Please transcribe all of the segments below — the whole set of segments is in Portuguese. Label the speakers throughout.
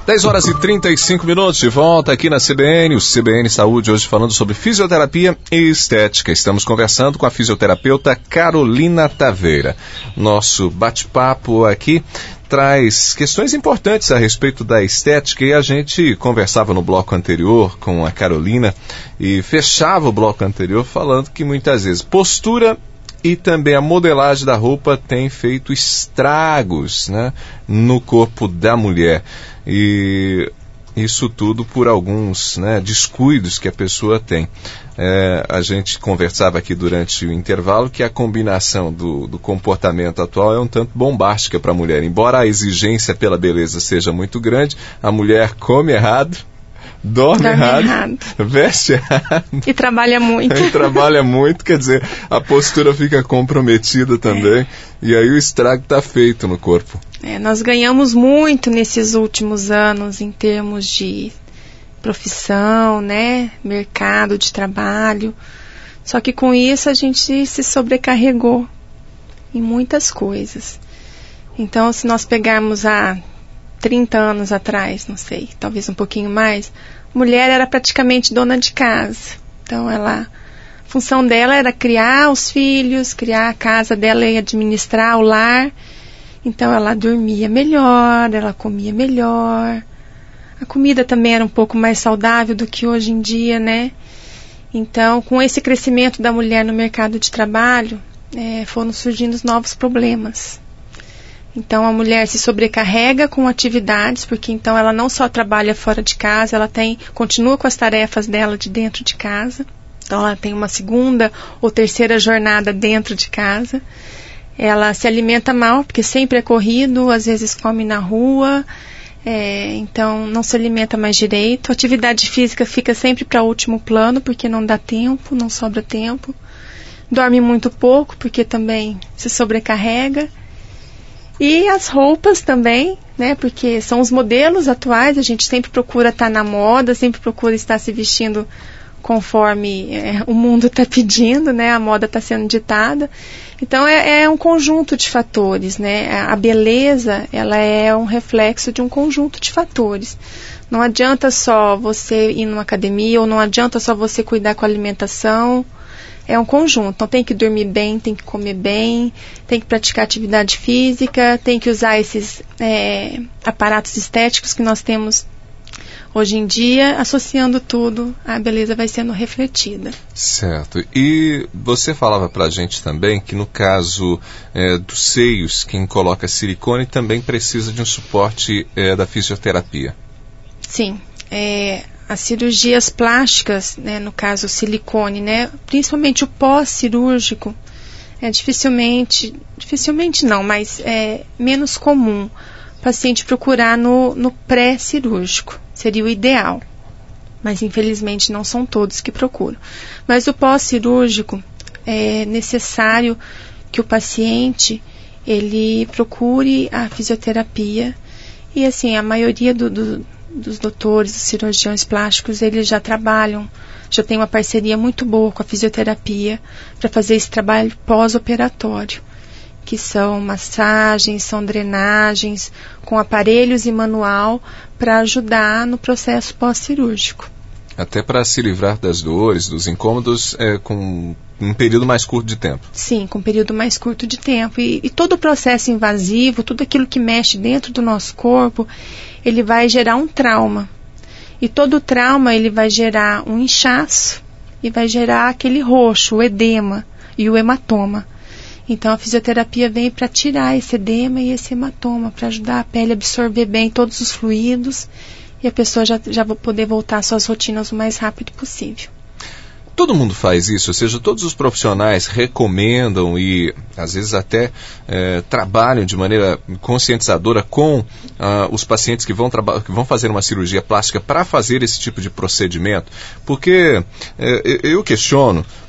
Speaker 1: 10h35, de volta aqui na CBN, o CBN Saúde, hoje falando sobre fisioterapia e estética. Estamos conversando com a fisioterapeuta Carolina Taveira. Nosso bate-papo aqui traz questões importantes a respeito da estética e a gente conversava no bloco anterior com a Carolina e fechava o bloco anterior falando que muitas vezes postura e também a modelagem da roupa tem feito estragos, né, no corpo da mulher. E isso tudo por alguns, né, descuidos que a pessoa tem. A gente conversava aqui durante o intervalo que a combinação do comportamento atual é um tanto bombástica para a mulher. Embora a exigência pela beleza seja muito grande, a mulher come errado, dorme errado, veste errado.
Speaker 2: E trabalha muito.
Speaker 1: Quer dizer, a postura fica comprometida também. E aí o estrago está feito no corpo.
Speaker 2: Nós ganhamos muito nesses últimos anos em termos de profissão, né? Mercado de trabalho. Só que com isso a gente se sobrecarregou em muitas coisas. Então, se nós pegarmos há 30 anos atrás, não sei, talvez um pouquinho mais, mulher era praticamente dona de casa. Então, a função dela era criar os filhos, criar a casa dela e administrar o lar. Então, ela dormia melhor, ela comia melhor. A comida também era um pouco mais saudável do que hoje em dia, né? Então, com esse crescimento da mulher no mercado de trabalho, foram surgindo os novos problemas. Então, a mulher se sobrecarrega com atividades, porque então ela não só trabalha fora de casa, ela continua com as tarefas dela de dentro de casa. Então, ela tem uma segunda ou terceira jornada dentro de casa. Ela se alimenta mal, porque sempre é corrido, às vezes come na rua, então não se alimenta mais direito. A atividade física fica sempre para último plano, porque não dá tempo, não sobra tempo. Dorme muito pouco, porque também se sobrecarrega. E as roupas também, né, porque são os modelos atuais, a gente sempre procura estar na moda, sempre procura estar se vestindo conforme o mundo está pedindo, né, a moda está sendo ditada. Então é um conjunto de fatores, né, a beleza, ela é um reflexo de um conjunto de fatores. Não adianta só você ir numa academia, ou não adianta só você cuidar com a alimentação. É um conjunto, então tem que dormir bem, tem que comer bem, tem que praticar atividade física, tem que usar esses aparatos estéticos que nós temos hoje em dia. Associando tudo, a beleza vai sendo refletida.
Speaker 1: Certo. E você falava pra gente também que no caso dos seios, quem coloca silicone também precisa de um suporte da fisioterapia.
Speaker 2: Sim, as cirurgias plásticas, né, no caso o silicone, né, principalmente o pós-cirúrgico, dificilmente não, mas é menos comum o paciente procurar no pré-cirúrgico, seria o ideal, mas infelizmente não são todos que procuram. Mas o pós-cirúrgico é necessário que o paciente ele procure a fisioterapia e assim, a maioria dos doutores, dos cirurgiões plásticos, eles já trabalham, já tem uma parceria muito boa com a fisioterapia para fazer esse trabalho pós-operatório, que são massagens, são drenagens, com aparelhos e manual para ajudar no processo pós-cirúrgico.
Speaker 1: Até para se livrar das dores, dos incômodos, com um período mais curto de tempo.
Speaker 2: Sim, com um período mais curto de tempo. E todo o processo invasivo, tudo aquilo que mexe dentro do nosso corpo, ele vai gerar um trauma. E todo trauma, ele vai gerar um inchaço e vai gerar aquele roxo, o edema e o hematoma. Então, a fisioterapia vem para tirar esse edema e esse hematoma, para ajudar a pele a absorver bem todos os fluidos e a pessoa já vai poder voltar às suas rotinas o mais rápido possível.
Speaker 1: Todo mundo faz isso, ou seja, todos os profissionais recomendam e às vezes até trabalham de maneira conscientizadora com os pacientes que vão fazer uma cirurgia plástica para fazer esse tipo de procedimento, porque eu questiono,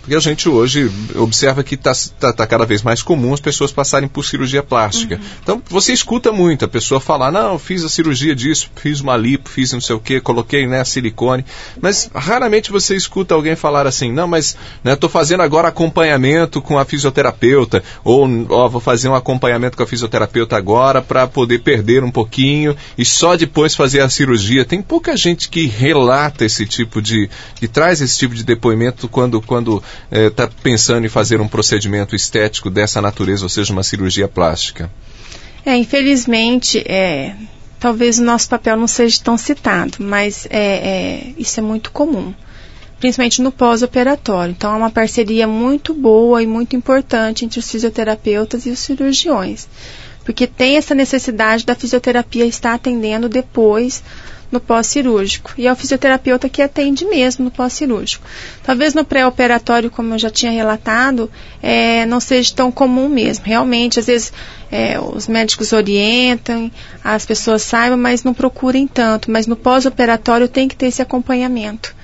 Speaker 1: Porque a gente hoje observa que está cada vez mais comum as pessoas passarem por cirurgia plástica. Então, você escuta muito a pessoa falar, não, fiz a cirurgia disso, fiz uma lipo, fiz não sei o quê, coloquei, né, silicone. Mas raramente você escuta alguém falar assim, não, mas estou fazendo agora acompanhamento com a fisioterapeuta, ou vou fazer um acompanhamento com a fisioterapeuta agora para poder perder um pouquinho e só depois fazer a cirurgia. Tem pouca gente que relata esse tipo que traz esse tipo de depoimento quando está pensando em fazer um procedimento estético dessa natureza, ou seja, uma cirurgia plástica.
Speaker 2: Infelizmente, talvez o nosso papel não seja tão citado, mas isso é muito comum, principalmente no pós-operatório. Então, é uma parceria muito boa e muito importante entre os fisioterapeutas e os cirurgiões, porque tem essa necessidade da fisioterapia estar atendendo depois no pós-cirúrgico. E é o fisioterapeuta que atende mesmo no pós-cirúrgico. Talvez no pré-operatório, como eu já tinha relatado, não seja tão comum mesmo. Realmente, às vezes, os médicos orientam, as pessoas saibam, mas não procurem tanto. Mas no pós-operatório tem que ter esse acompanhamento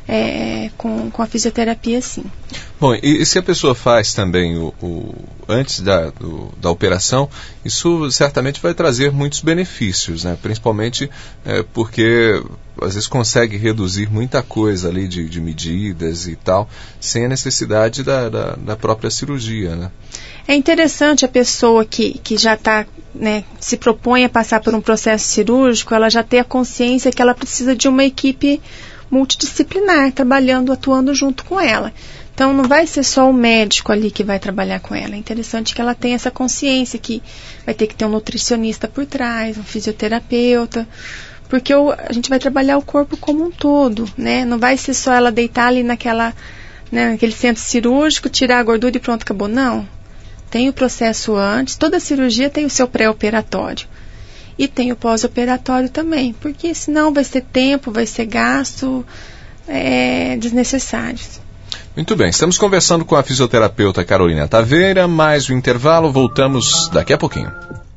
Speaker 2: com a fisioterapia, sim.
Speaker 1: Bom, e se a pessoa faz também antes da operação, isso certamente vai trazer muitos benefícios, né? Principalmente porque às vezes consegue reduzir muita coisa ali de medidas e tal, sem a necessidade da própria cirurgia, né?
Speaker 2: É interessante a pessoa que já está, né, se propõe a passar por um processo cirúrgico, ela já ter a consciência que ela precisa de uma equipe multidisciplinar, atuando junto com ela. Então, não vai ser só o médico ali que vai trabalhar com ela. É interessante que ela tenha essa consciência que vai ter que ter um nutricionista por trás, um fisioterapeuta, porque a gente vai trabalhar o corpo como um todo, né? Não vai ser só ela deitar ali naquele centro cirúrgico, tirar a gordura e pronto, acabou. Não. Tem o processo antes, toda cirurgia tem o seu pré-operatório. E tem o pós-operatório também, porque senão vai ser tempo, vai ser gasto desnecessário.
Speaker 1: Muito bem, estamos conversando com a fisioterapeuta Carolina Taveira, mais um intervalo, voltamos daqui a pouquinho.